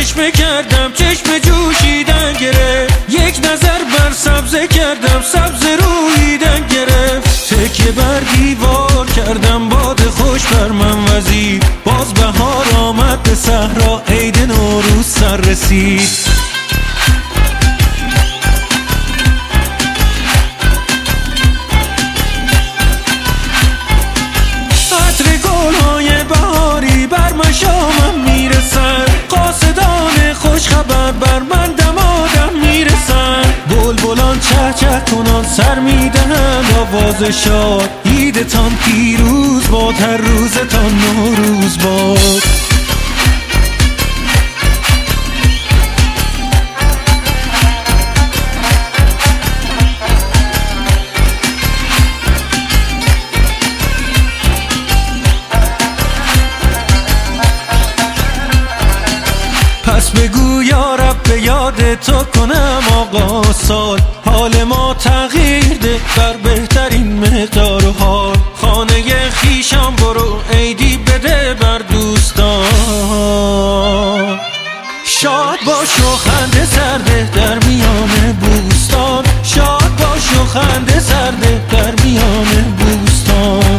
سرچشمه کردم چشم جوشیدن گرفت، یک نظر بر سبزه کردم سبز رویدن گرفت، تکیه بر دیوار کردم باد خوش بر من وزید، باز بهار آمد به صحرا عید نوروز سر رسید. شامم میرسن قاصدان خوش خبر بر من دمادم میرسن، بلبلان چه چه کنان سر میدهند آواز شاد، عیدتان پیروز باد هر روزتان نوروز باد. پس بگو یا رب به یاد تو کنم آقا سال، حال ما تغییر ده بر بهترین مقدار و حال، خانه خیشم برو عیدی بده بر دوستان، شاد باش و خنده سرده در میان بوستان، شاد باش و خنده سرده در میان بوستان.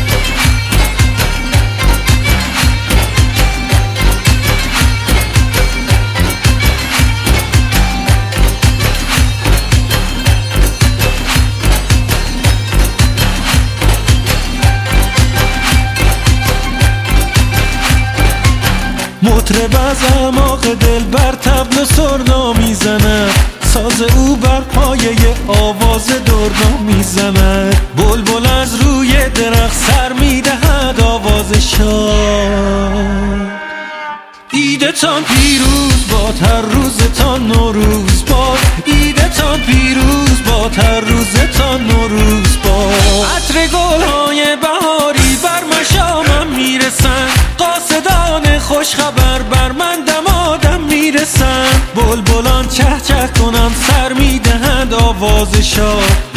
مطرب از اعماق دل بر طبل سرنا میزند، ساز او بر پایه آواز درنا میزند، بلبل از روی درخت سر میدهد آواز شاد. عیدتان پیروز باد هر روزتان نوروز باد، عیدتان پیروز باد هر روزتان نوروز باد. عطر گل‌های بهاری بر مشامم میرسن، قاصدان خوش خبر بر من دمادم میرسن، بلبلان چه چه کنم سر میدهند آواز شاد،